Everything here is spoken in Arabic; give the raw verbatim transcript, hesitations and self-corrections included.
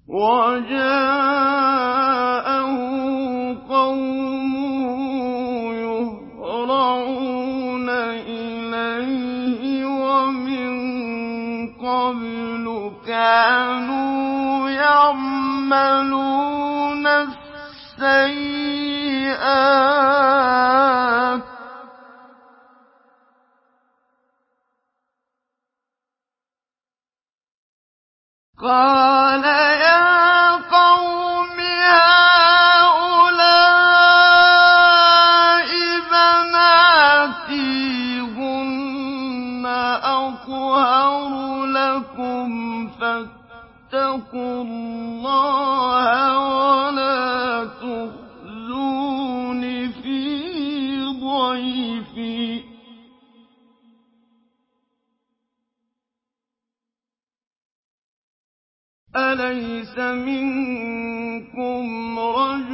وَجَاءَهُ قَوْمُهُ يُهْرَعُونَ إِلَيْهِ وَمِن قَبْلُ كَانُوا يَعْمَلُونَ السَّيِّئَاتِ ۚ قَالَ يَا قَوْمِ هَٰؤُلَاءِ بَنَاتِي هُنَّ أَطْهَرُ لَكُمْ فَاتَّقُوا اللَّهَ وَلَا تُخْزُونِ فِي ضَيْفِي ۖ أَلَيْسَ مِنكُمْ رَجُلٌ